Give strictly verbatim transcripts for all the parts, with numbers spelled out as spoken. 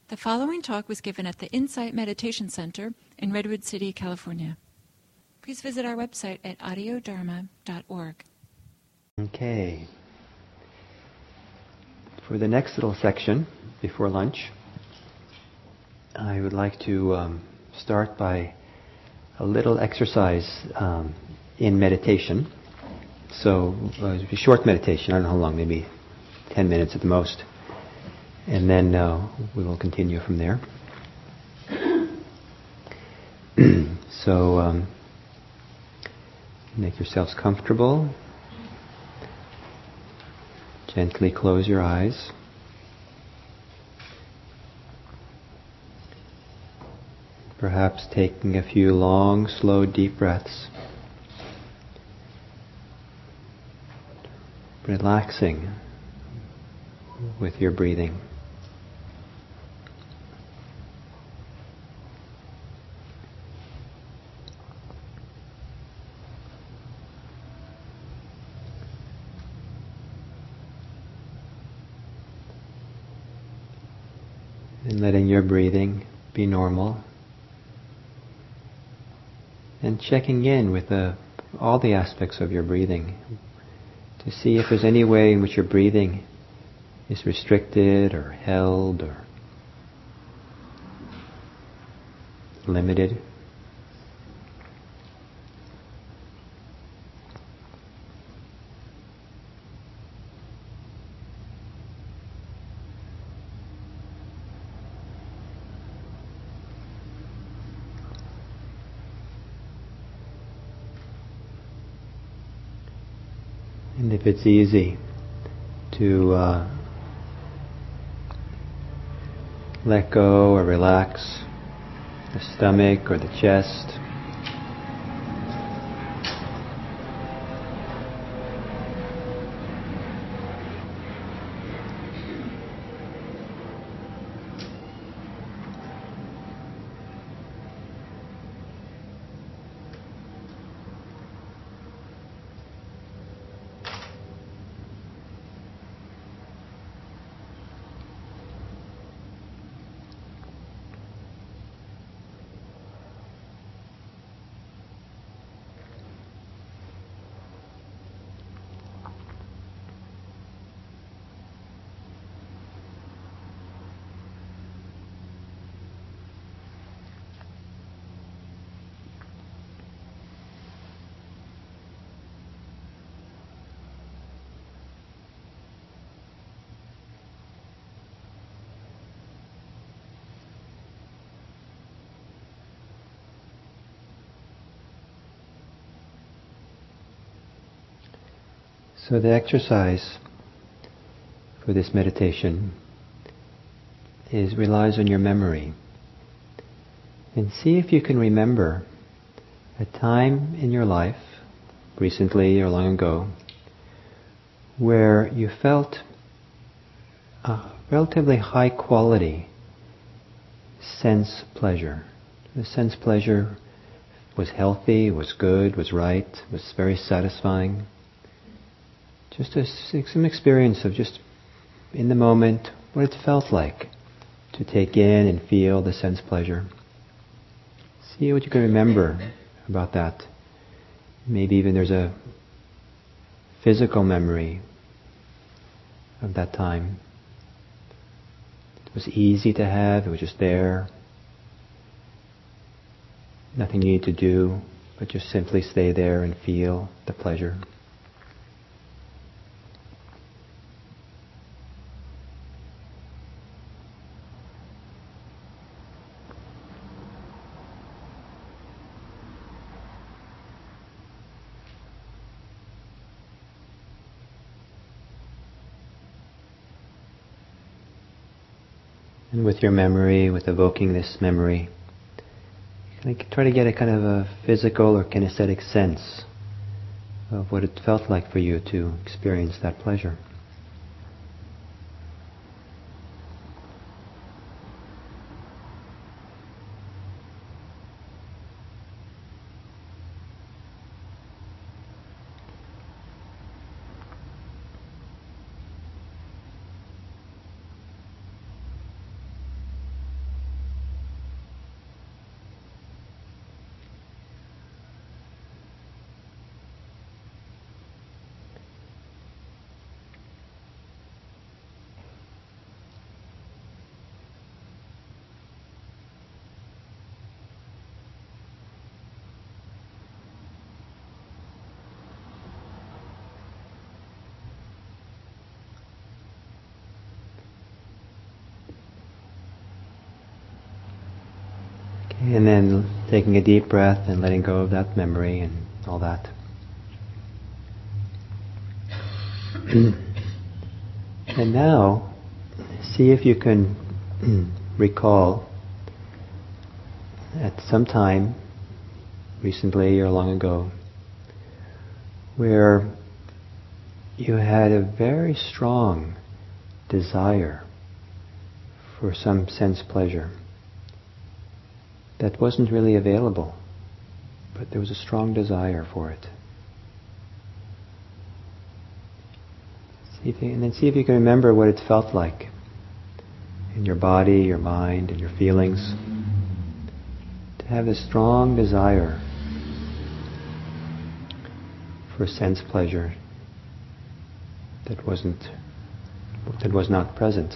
The following talk was given at the Insight Meditation Center in Redwood City, California. Please visit our website at audio dharma dot org. Okay. For the next little section before lunch, I would like to um, start by a little exercise um, in meditation. So uh, it's a short meditation, I don't know how long, maybe ten minutes at the most. And then uh, we will continue from there. So um, make yourselves comfortable. Gently close your eyes. Perhaps taking a few long, slow, deep breaths. Relaxing with your breathing. And letting your breathing be normal. And checking in with the, all the aspects of your breathing to see if there's any way in which your breathing is restricted or held or limited. And if it's easy to uh, let go or relax the stomach or the chest, So the exercise for this meditation is relies on your memory. And see if you can remember a time in your life, recently or long ago, where you felt a relatively high quality sense pleasure. The sense pleasure was healthy, was good, was right, was very satisfying. Just a, some experience of just in the moment what it felt like to take in and feel the sense pleasure. See what you can remember about that. Maybe even there's a physical memory of that time. It was easy to have, it was just there. Nothing you need to do, but just simply stay there and feel the pleasure. And with your memory, with evoking this memory, you can try to get a kind of a physical or kinesthetic sense of what it felt like for you to experience that pleasure. And then taking a deep breath and letting go of that memory and all that. And now, see if you can recall at some time, recently or long ago, where you had a very strong desire for some sense pleasure that wasn't really available, but there was a strong desire for it. See if you, and then see if you can remember what it felt like in your body, your mind, and your feelings, to have this strong desire for sense pleasure that wasn't, that was not present.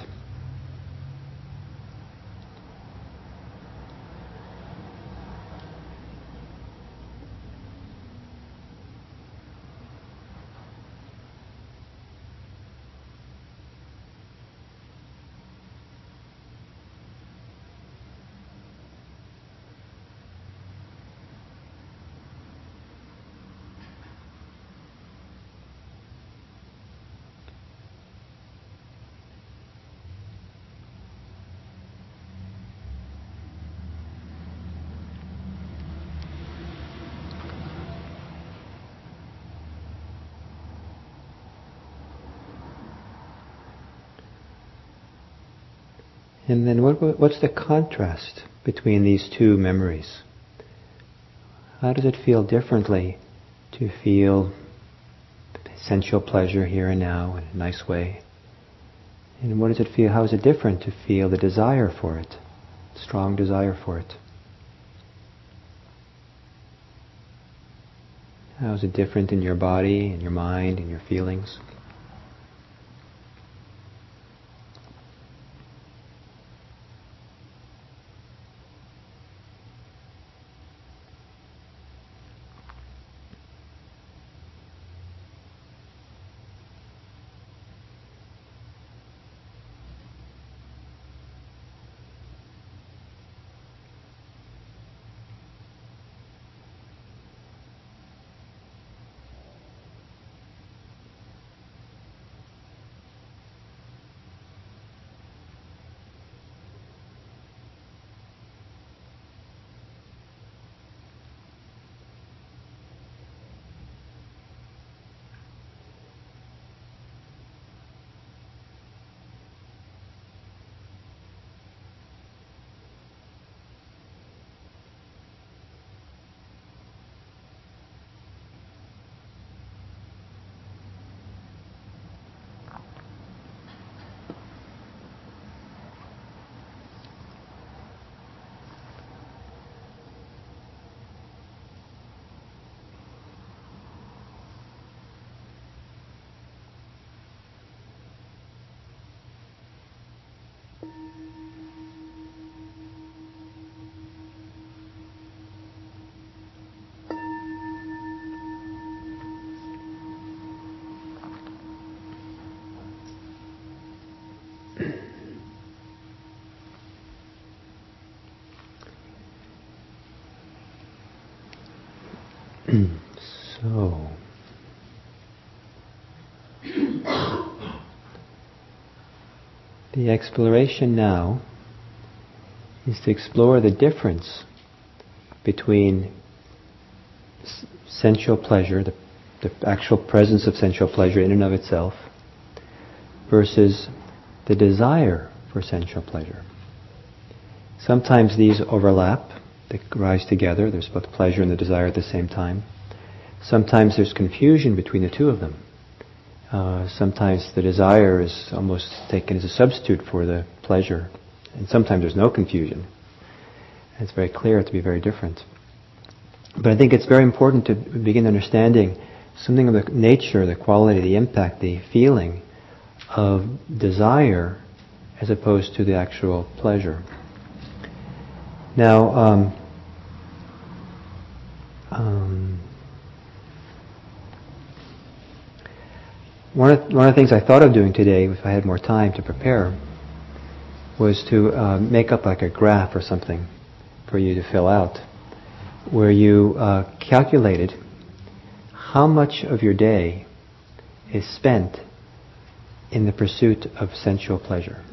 And then what, what's the contrast between these two memories? How does it feel differently to feel sensual pleasure here and now in a nice way? And what does it feel, how is it different to feel the desire for it, strong desire for it? How is it different in your body, in your mind, in your feelings? So, the exploration now is to explore the difference between s- sensual pleasure, the, the actual presence of sensual pleasure in and of itself, versus the desire for sensual pleasure. Sometimes these overlap, they rise together, there's both pleasure and the desire at the same time. Sometimes there's confusion between the two of them. Uh, sometimes the desire is almost taken as a substitute for the pleasure. And sometimes there's no confusion. And it's very clear to be very different. But I think it's very important to begin understanding something of the nature, the quality, the impact, the feeling of desire as opposed to the actual pleasure. Now, um, um, one of one of the things I thought of doing today, if I had more time to prepare, was to uh, make up like a graph or something for you to fill out, where you uh, calculated how much of your day is spent in the pursuit of sensual pleasure.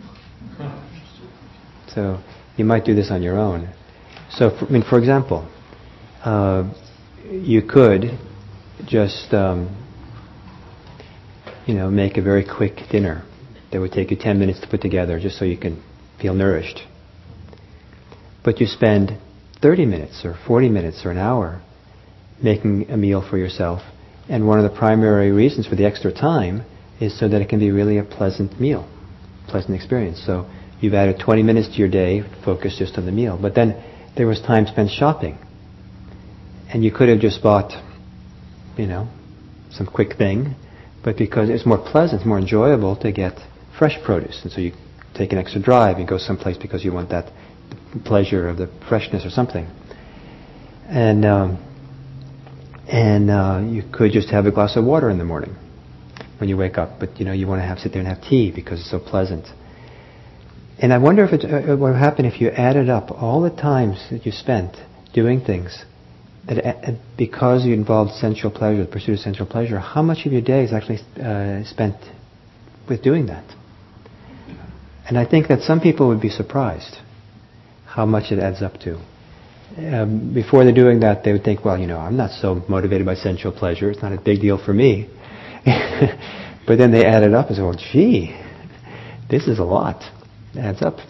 So you might do this on your own. So, for, I mean, for example, uh, you could just, um, you know, make a very quick dinner that would take you ten minutes to put together, just so you can feel nourished. But you spend thirty minutes or forty minutes or an hour making a meal for yourself, and one of the primary reasons for the extra time is so that it can be really a pleasant meal, pleasant experience. So you've added twenty minutes to your day, focused just on the meal. But then there was time spent shopping, and you could have just bought, you know, some quick thing, but because it's more pleasant, it's more enjoyable to get fresh produce, and so you take an extra drive and go someplace because you want that pleasure of the freshness or something. And um, and uh, you could just have a glass of water in the morning when you wake up, but you know you want to have sit there and have tea because it's so pleasant. And I wonder if it uh, what would happen if you added up all the times that you spent doing things that, uh, because you involved sensual pleasure, the pursuit of sensual pleasure. How much of your day is actually uh, spent with doing that? And I think that some people would be surprised how much it adds up to. Um, before they're doing that, they would think, well, you know, I'm not so motivated by sensual pleasure. It's not a big deal for me. But then they add it up and say, well, gee, this is a lot. It adds up.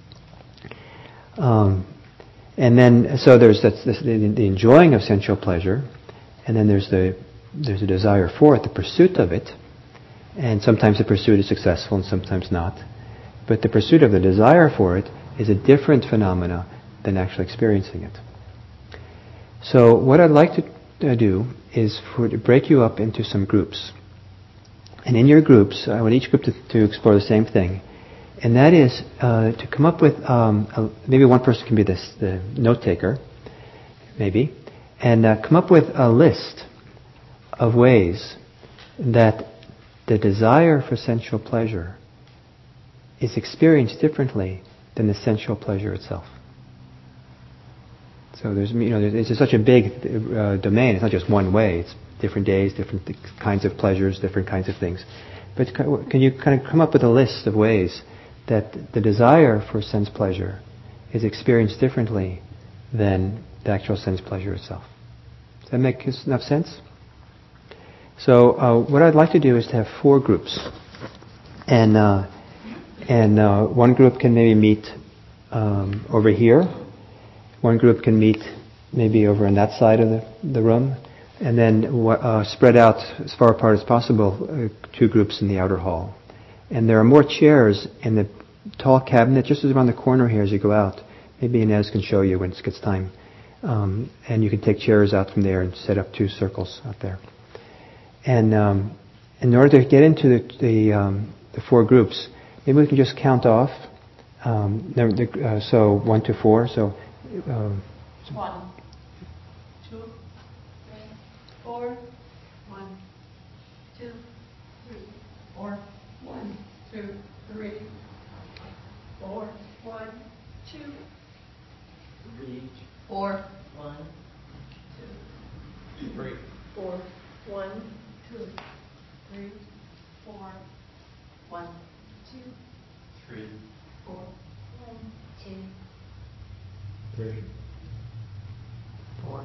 Um, and then, so there's that's, this, the, the enjoying of sensual pleasure, and then there's the there's a desire for it, the pursuit of it. And sometimes the pursuit is successful and sometimes not. But the pursuit of the desire for it is a different phenomena than actually experiencing it. So what I'd like to uh, do is for to break you up into some groups. And in your groups, I want each group to, to explore the same thing. And that is uh, to come up with, um, a, maybe one person can be this, the note taker, maybe, and uh, come up with a list of ways that the desire for sensual pleasure is experienced differently than the sensual pleasure itself. So there's, you know, there's, it's such a big uh, domain. It's not just one way. It's different days, different th- kinds of pleasures, different kinds of things. But can you kind of come up with a list of ways that the desire for sense pleasure is experienced differently than the actual sense pleasure itself? Does that make enough sense? So uh, what I'd like to do is to have four groups, and uh, and uh, one group can maybe meet um, over here. One group can meet maybe over on that side of the, the room, and then uh, spread out as far apart as possible, uh, two groups in the outer hall. And there are more chairs in the tall cabinet just around the corner here as you go out. Maybe Inez can show you when it gets time. Um, and you can take chairs out from there and set up two circles out there. And um, in order to get into the, the, um, the four groups, maybe we can just count off. Um, the, the, uh, so one to four. So uh, one, two, three, four. One, two, three, four. One, two, three, four. One, two, three, four. One, two, three, four. One, two, three, four. One, two, three, four. One, two, three, four.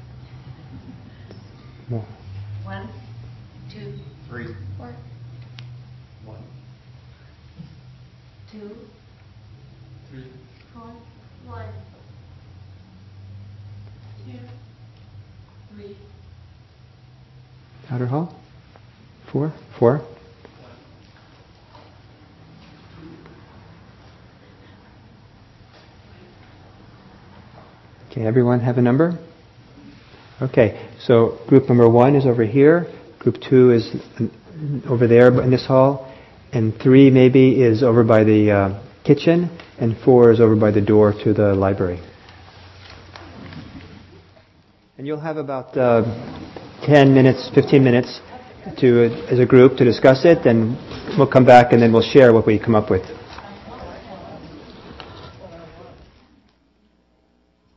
more. One, two, Three. four. One. Two, Three. four. One, two, three. Outer hall? Four? Four? Okay, everyone have a number? Okay, so group number one is over here, group two is over there in this hall, and three maybe is over by the uh, kitchen, and four is over by the door to the library. And you'll have about uh, ten minutes, fifteen minutes to, uh, as a group to discuss it, and we'll come back and then we'll share what we come up with.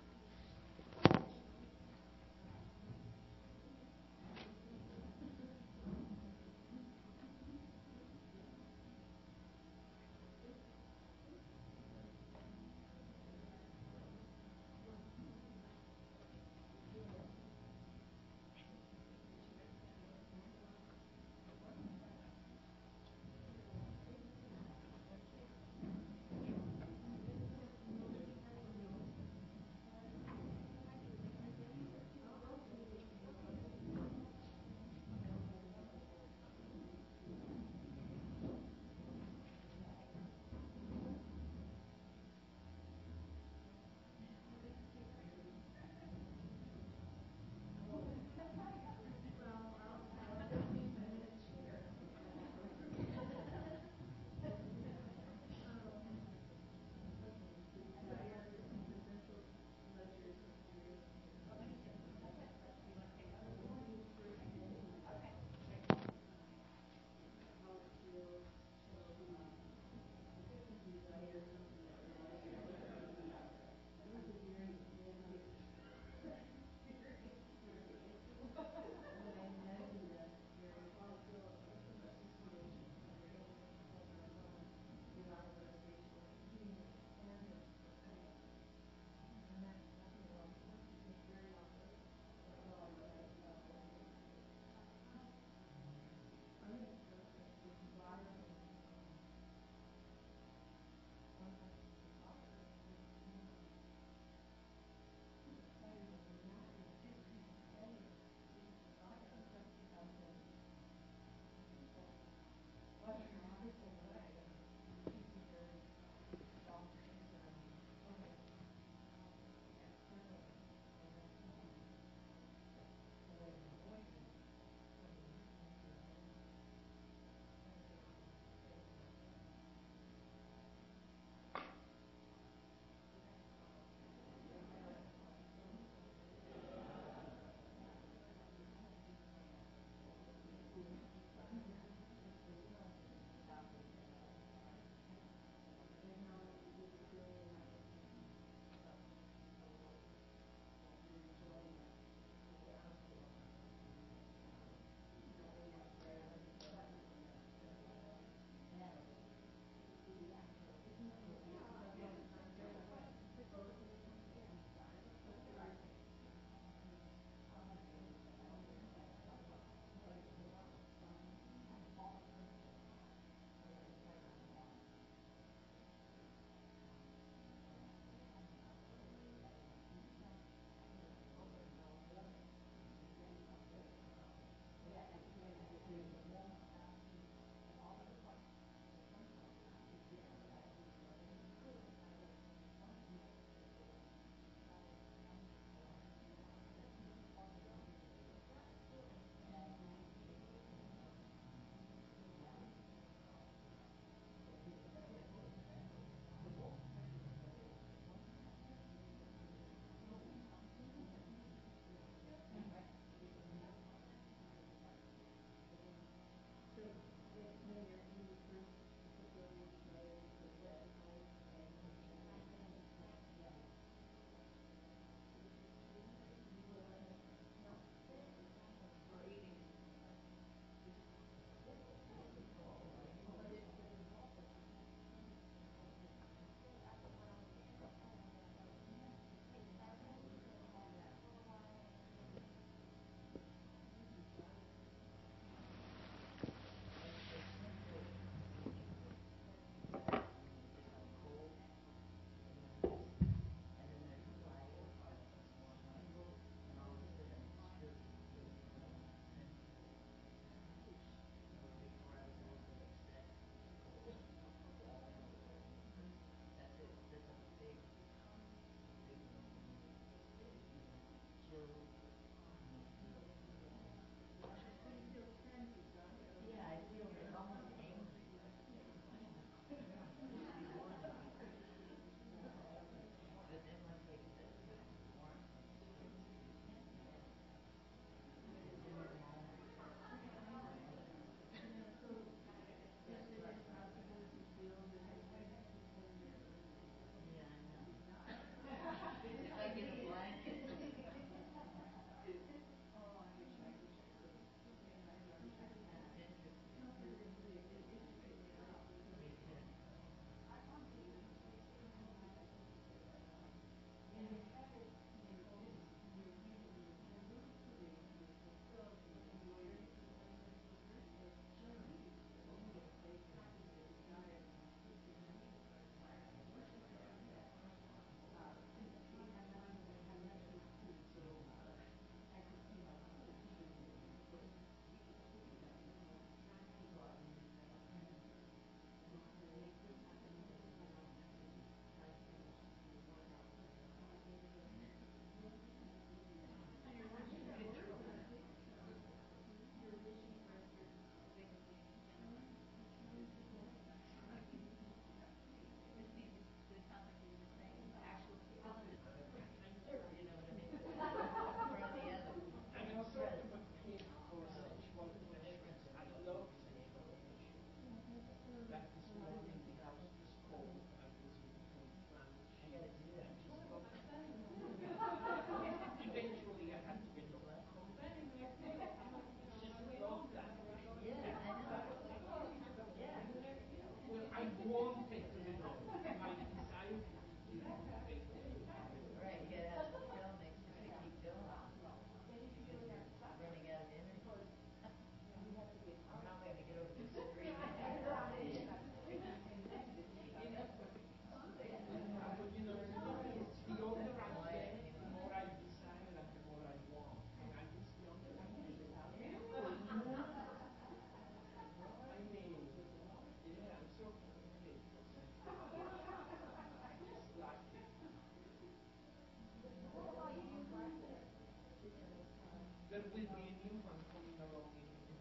bear with me, a new one coming along.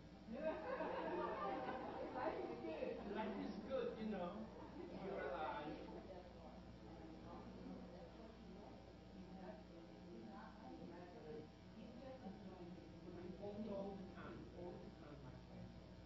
Life is good, you know. You're alive. All the time, all the time, my friend.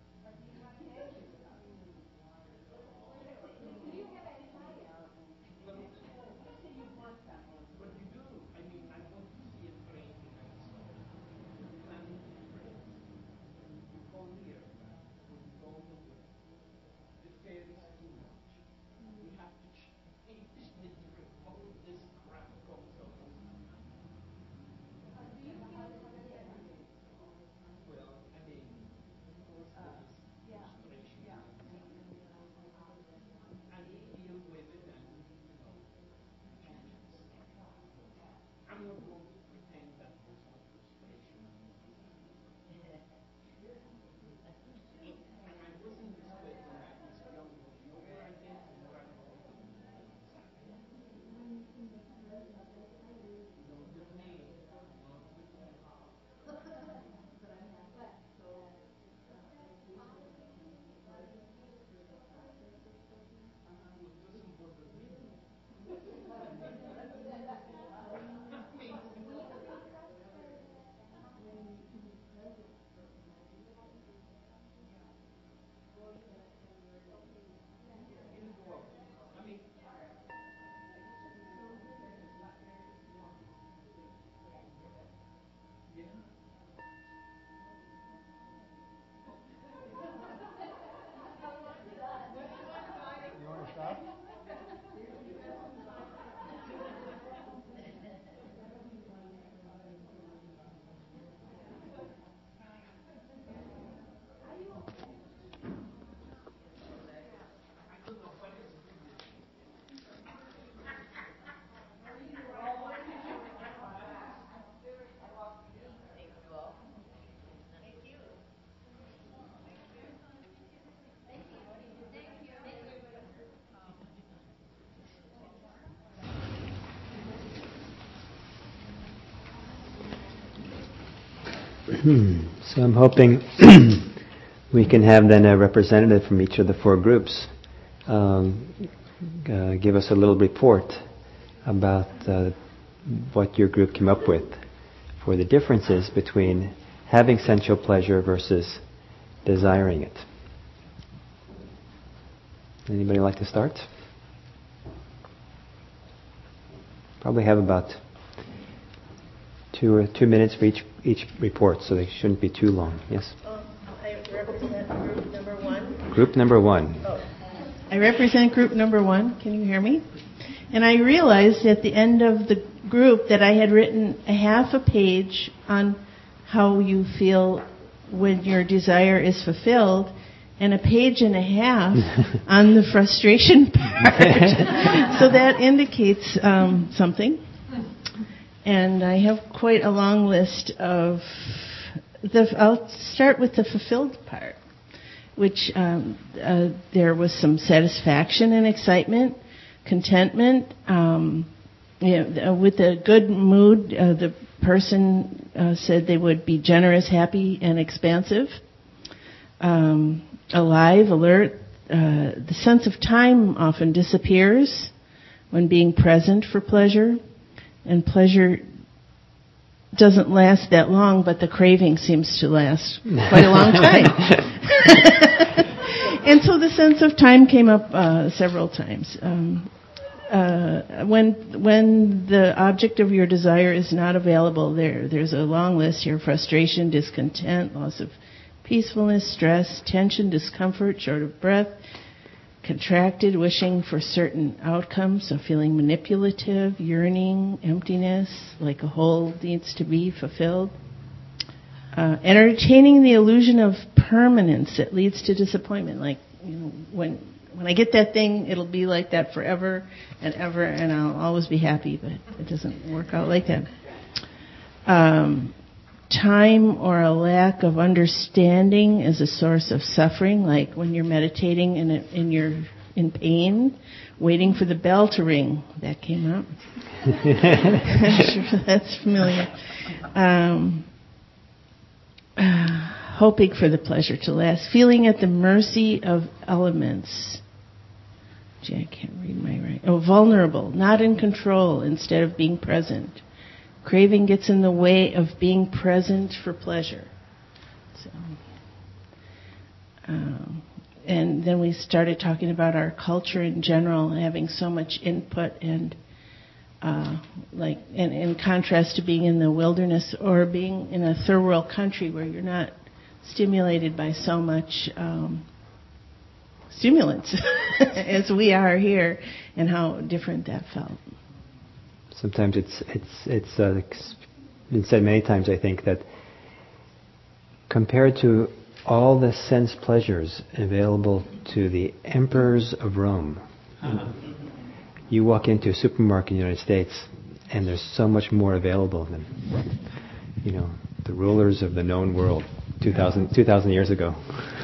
What you do? I mean, I want to see a train behind something. Planning to trains. You call here, but we go nowhere. The fare is too much. We have to change the different. All this crap comes up all the time. Well, I mean, of course, there is frustration. And we deal with it and, you know, changes. I'm not going to pretend that there's no frustration. And I wasn't this way when I was younger. The older I get, the more I know. Not with me. Not with me. It doesn't bother me. I mean, yeah. You want to stop? So I'm hoping we can have then a representative from each of the four groups um, uh, give us a little report about uh, what your group came up with for the differences between having sensual pleasure versus desiring it. Anybody like to start? Probably have about two or two minutes for each each report, so they shouldn't be too long. Yes. Um, I represent group number one. Group number one. Oh. I represent group number one. Can you hear me? And I realized at the end of the group that I had written a half a page on how you feel when your desire is fulfilled, and a page and a half on the frustration part. So that indicates um, something. And I have quite a long list of the. I'll start with the fulfilled part, which um, uh, there was some satisfaction and excitement, contentment. Um, you know, with a good mood, uh, the person uh, said they would be generous, happy, and expansive. Um, alive, alert. Uh, the sense of time often disappears when being present for pleasure. And pleasure doesn't last that long, but the craving seems to last quite a long time. And so the sense of time came up uh, several times. Um, uh, when when the object of your desire is not available, there there's a long list here: frustration, discontent, loss of peacefulness, stress, tension, discomfort, short of breath, contracted, wishing for certain outcomes, so feeling manipulative, yearning, emptiness, like a hole needs to be fulfilled. Uh, entertaining the illusion of permanence that leads to disappointment, like, you know, when when I get that thing, it'll be like that forever and ever, and I'll always be happy, but it doesn't work out like that. Um, time or a lack of understanding is a source of suffering, like when you're meditating and in you're in pain, waiting for the bell to ring. That came up. I'm sure that's familiar. Um, uh, hoping for the pleasure to last, feeling at the mercy of elements. Gee, I can't read my right. Oh, vulnerable, not in control instead of being present. Craving gets in the way of being present for pleasure. So, um, and then we started talking about our culture in general, having so much input, and uh, like, and in contrast to being in the wilderness or being in a third world country where you're not stimulated by so much um, stimulants as we are here, and how different that felt. Sometimes it's it's it's uh, been said many times, I think, that compared to all the sense pleasures available to the emperors of Rome, uh-huh. you walk into a supermarket in the United States, and there's so much more available than, you know, the rulers of the known world two thousand, two thousand years ago.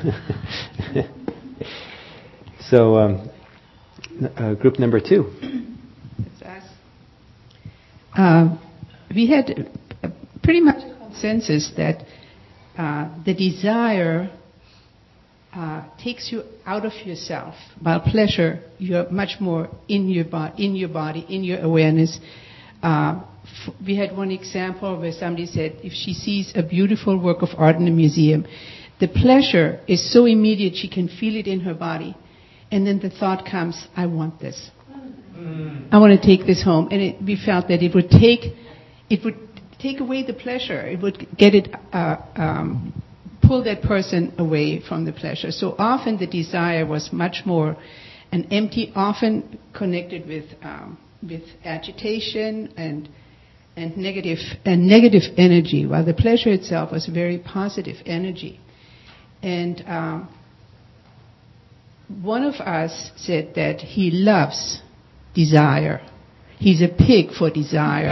So, um, uh, group number two. It's us. Uh, we had a pretty much a consensus that uh, the desire uh, takes you out of yourself. While pleasure, you're much more in your, bo- in your body, in your awareness. Uh, f- we had one example where somebody said if she sees a beautiful work of art in a museum, the pleasure is so immediate she can feel it in her body. And then the thought comes, I want this. Mm. I want to take this home. And it, we felt that it would take, it would take away the pleasure. It would get it, uh, um, pull that person away from the pleasure. So often the desire was much more an empty, often connected with um, with agitation and and negative and negative energy, while the pleasure itself was a very positive energy. And um, one of us said that he loves desire. He's a pig for desire.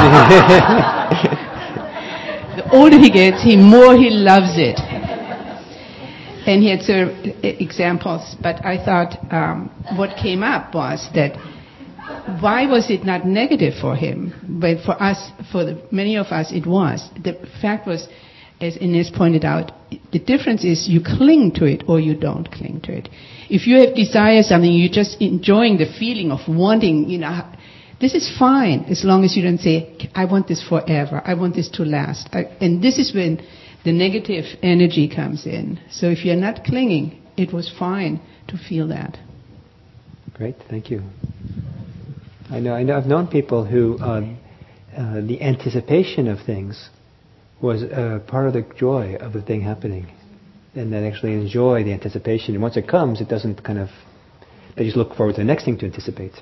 The older he gets, the more he loves it. And he had certain examples, but I thought um, what came up was that why was it not negative for him? But for us, for the, many of us, it was. The fact was, as Ines pointed out, the difference is you cling to it or you don't cling to it. If you have desire something, you're just enjoying the feeling of wanting, you know, this is fine as long as you don't say, I want this forever, I want this to last. I, and this is when the negative energy comes in. So if you're not clinging, it was fine to feel that. Great, thank you. I know, I know I've known people who uh, uh, the anticipation of things was uh, part of the joy of the thing happening, and that actually enjoy the anticipation. And once it comes, it doesn't kind of, they just look forward to the next thing to anticipate.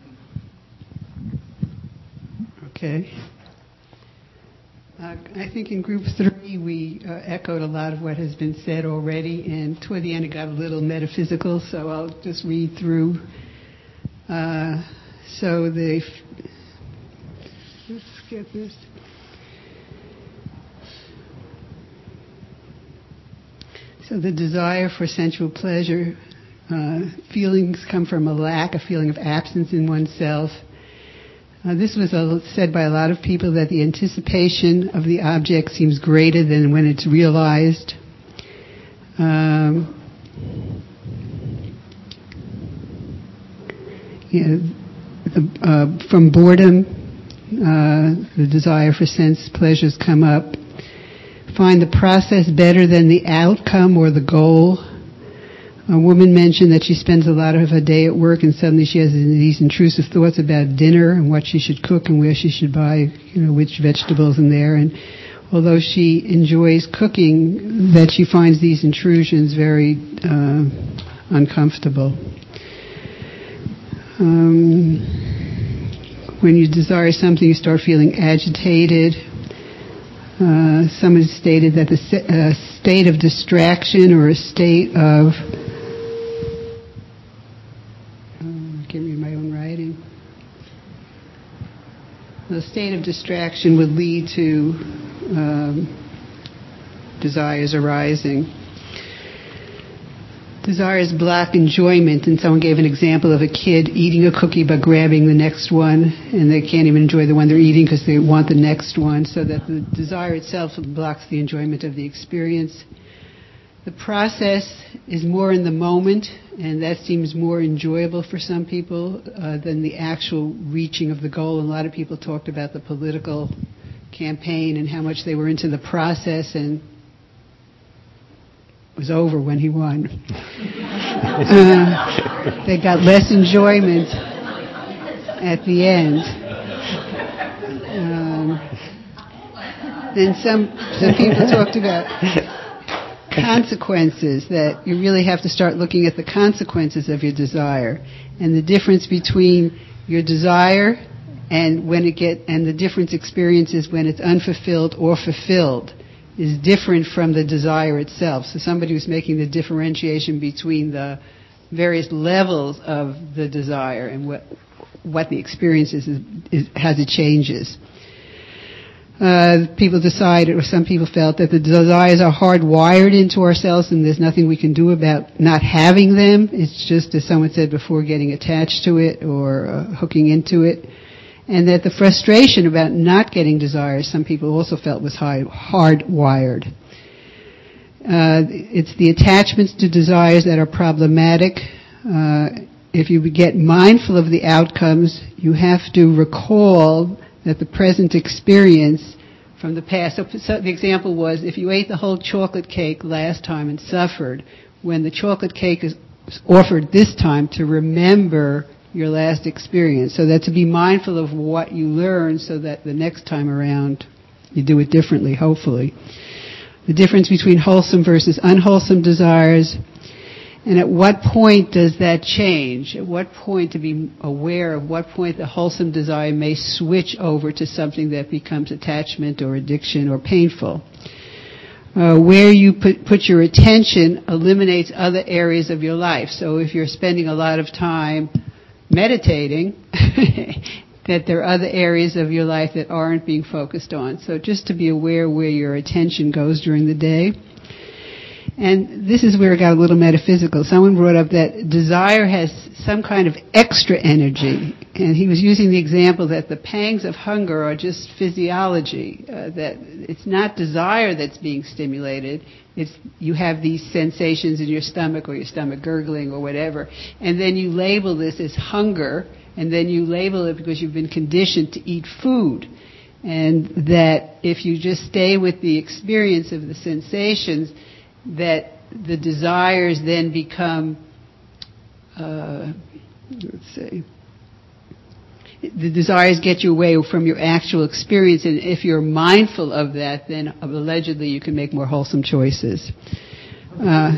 Okay. Uh, I think in group three we uh, echoed a lot of what has been said already, and toward the end it got a little metaphysical, so I'll just read through. Uh, so the, let's get this. So the desire for sensual pleasure, uh, feelings come from a lack, a feeling of absence in oneself. Uh, this was a, said by a lot of people that the anticipation of the object seems greater than when it's realized. Um, you know, the, uh, from boredom, uh, the desire for sense pleasures come up. Find the process better than the outcome or the goal. A woman mentioned that she spends a lot of her day at work and suddenly she has these intrusive thoughts about dinner and what she should cook and where she should buy, you know, which vegetables in there. And although she enjoys cooking, that she finds these intrusions very uh, uncomfortable. Um, when you desire something, you start feeling agitated. Uh, someone stated that the uh, state of distraction or a state of, uh, I can't read my own writing. The state of distraction would lead to um, desires arising. desires block enjoyment, and someone gave an example of a kid eating a cookie but grabbing the next one, and they can't even enjoy the one they're eating because they want the next one, so that the desire itself blocks the enjoyment of the experience. The process is more in the moment, and that seems more enjoyable for some people uh, than the actual reaching of the goal. And a lot of people talked about the political campaign and how much they were into the process, and it was over when he won. um, they got less enjoyment at the end. Um, then some, some people talked about consequences, that you really have to start looking at the consequences of your desire, and the difference between your desire and when it get and the difference experiences when it's unfulfilled or fulfilled is different from the desire itself. So somebody who's making the differentiation between the various levels of the desire and what what the experience is, is, is as it changes. Uh, people decided, or some people felt, that the desires are hardwired into ourselves and there's nothing we can do about not having them. It's just, as someone said before, getting attached to it or uh, hooking into it. And that the frustration about not getting desires, some people also felt, was high, hardwired. Uh, it's the attachments to desires that are problematic. Uh, if you get mindful of the outcomes, you have to recall that the present experience from the past. So, so the example was, if you ate the whole chocolate cake last time and suffered, when the chocolate cake is offered this time, to remember your last experience. So that to be mindful of what you learned so that the next time around you do it differently, hopefully. The difference between wholesome versus unwholesome desires. And at what point does that change? At what point to be aware of what point the wholesome desire may switch over to something that becomes attachment or addiction or painful? Uh, where you put, put your attention eliminates other areas of your life. So if you're spending a lot of time meditating, that there are other areas of your life that aren't being focused on. So just to be aware where your attention goes during the day. And this is where it got a little metaphysical. Someone brought up that desire has some kind of extra energy. And he was using the example that the pangs of hunger are just physiology, uh, that it's not desire that's being stimulated. It's you have these sensations in your stomach or your stomach gurgling or whatever. And then you label this as hunger, and then you label it because you've been conditioned to eat food. And that if you just stay with the experience of the sensations, that the desires then become, uh, let's say, the desires get you away from your actual experience, and if you're mindful of that, then allegedly you can make more wholesome choices. Uh,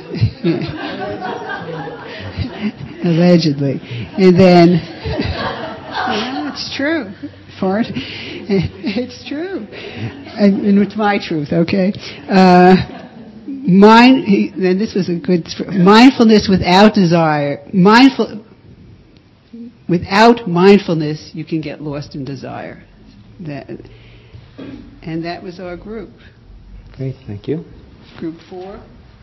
allegedly. And then, yeah, it's true. Fart. It's true. And, and it's my truth, okay? Uh, Mind, and this was a good, mindfulness without desire. Mindful, without mindfulness, you can get lost in desire. That, and that was our group. Great, thank you. Group four.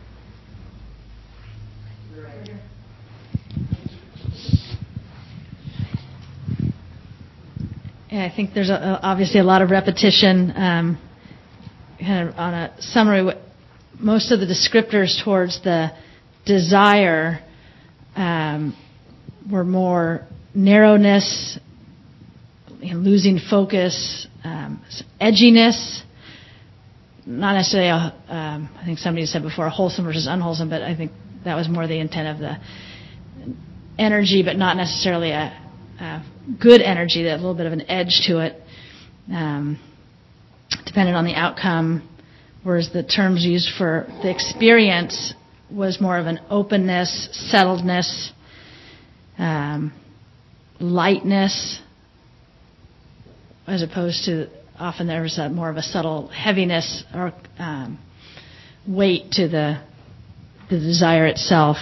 Yeah, I think there's a, obviously a lot of repetition. Um, kind of on a summary, most of the descriptors towards the desire um, were more narrowness, you know, losing focus, um, edginess, not necessarily, a, um, I think somebody said before, wholesome versus unwholesome, but I think that was more the intent of the energy, but not necessarily a, a good energy, that little bit of an edge to it, um, depending on the outcome. Whereas the terms used for the experience was more of an openness, settledness, um, lightness, as opposed to often there was a more of a subtle heaviness or um, weight to the the desire itself.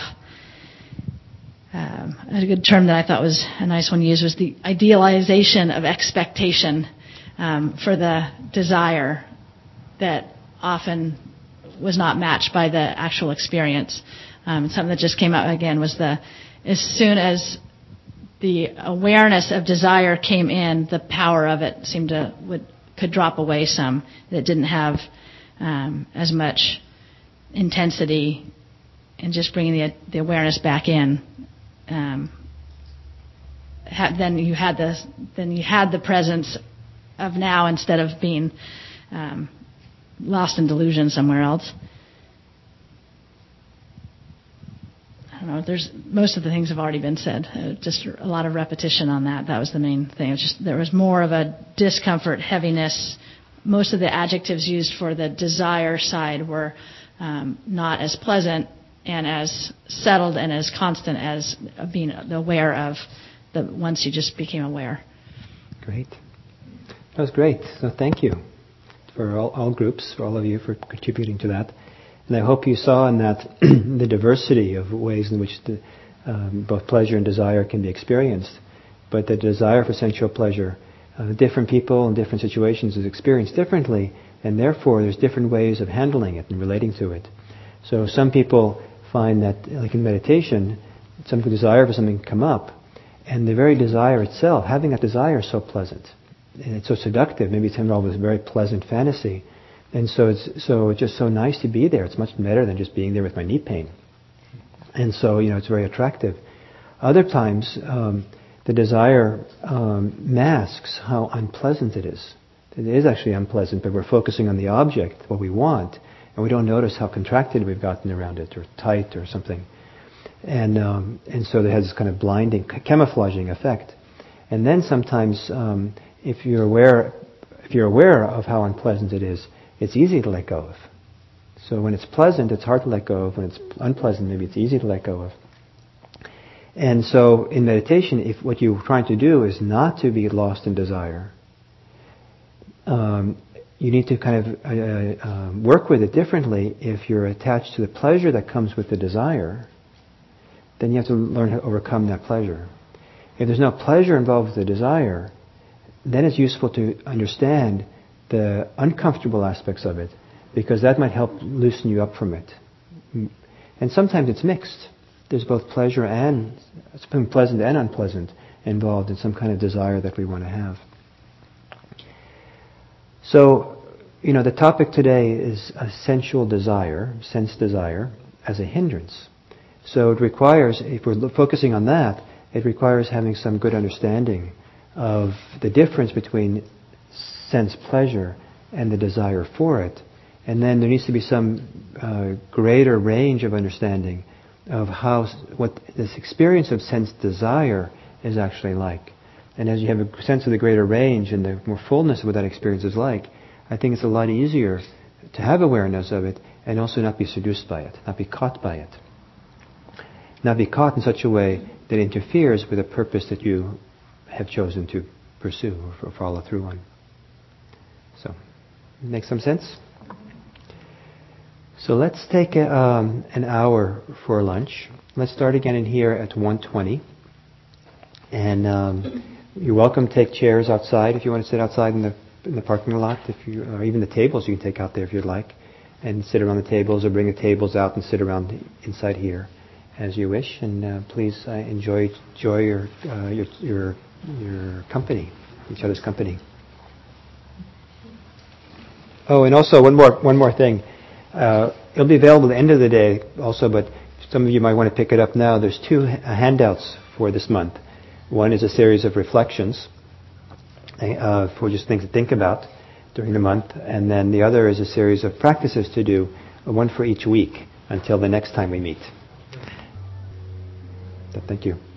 Um, a good term that I thought was a nice one to use was the idealization of expectation um, for the desire that often was not matched by the actual experience. Um, something that just came out again was the, as soon as the awareness of desire came in, the power of it seemed to would could drop away some. That didn't have um, as much intensity, and just bringing the the awareness back in. Um, ha, then you had the then you had the presence of now instead of being um, lost in delusion somewhere else. I don't know. There's most of the things have already been said. Uh, just a lot of repetition on that. That was the main thing. It was just there was more of a discomfort, heaviness. Most of the adjectives used for the desire side were um, not as pleasant and as settled and as constant as being aware of the once you just became aware. Great. That was great. So thank you for all, all groups, for all of you for contributing to that. And I hope you saw in that the diversity of ways in which the, um, both pleasure and desire can be experienced. But the desire for sensual pleasure, uh, different people in different situations is experienced differently, and therefore there's different ways of handling it and relating to it. So some people find that, like in meditation, some desire for something come up, and the very desire itself, having that desire is so pleasant, and it's so seductive. Maybe it's involved with a very pleasant fantasy. And so it's so it's just so nice to be there. It's much better than just being there with my knee pain. And so, you know, it's very attractive. Other times, um, the desire um, masks how unpleasant it is. It is actually unpleasant, but we're focusing on the object, what we want, and we don't notice how contracted we've gotten around it, or tight, or something. And um, and so it has this kind of blinding, camouflaging effect. And then sometimes, um, if you're aware, if you're aware of how unpleasant it is, it's easy to let go of. So when it's pleasant, it's hard to let go of. When it's unpleasant, maybe it's easy to let go of. And so in meditation, if what you're trying to do is not to be lost in desire, um, you need to kind of uh, uh, work with it differently. If you're attached to the pleasure that comes with the desire, then you have to learn how to overcome that pleasure. If there's no pleasure involved with the desire, then it's useful to understand the uncomfortable aspects of it, because that might help loosen you up from it. And sometimes it's mixed. There's both pleasure and, it's been pleasant and unpleasant involved in some kind of desire that we want to have. So, you know, the topic today is a sensual desire, sense desire, as a hindrance. So it requires, if we're focusing on that, it requires having some good understanding of the difference between sense pleasure and the desire for it. And then there needs to be some uh, greater range of understanding of how, what this experience of sense desire is actually like. And as you have a sense of the greater range and the more fullness of what that experience is like, I think it's a lot easier to have awareness of it and also not be seduced by it, not be caught by it. Not be caught in such a way that it interferes with a purpose that you have chosen to pursue or follow through on. So, make some sense? So let's take a, um, an hour for lunch. Let's start again in here at one twenty. And um, you're welcome to take chairs outside if you want to sit outside in the in the parking lot, if you, or even the tables you can take out there if you'd like, and sit around the tables, or bring the tables out and sit around inside here as you wish. And uh, please uh, enjoy enjoy your, uh, your your your company, each other's company. Oh, and also one more one more thing. Uh, it'll be available at the end of the day also, but some of you might want to pick it up now. There's two ha- handouts for this month. One is a series of reflections uh, for just things to think about during the month, and then the other is a series of practices to do, one for each week until the next time we meet. So thank you.